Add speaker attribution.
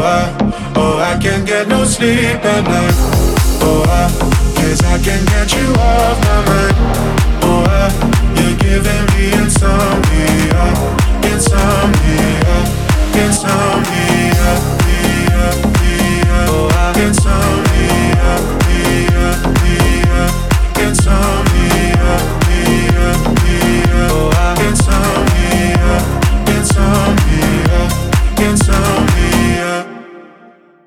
Speaker 1: I can't get no sleep at night. 'Cause I can't get you off my mind.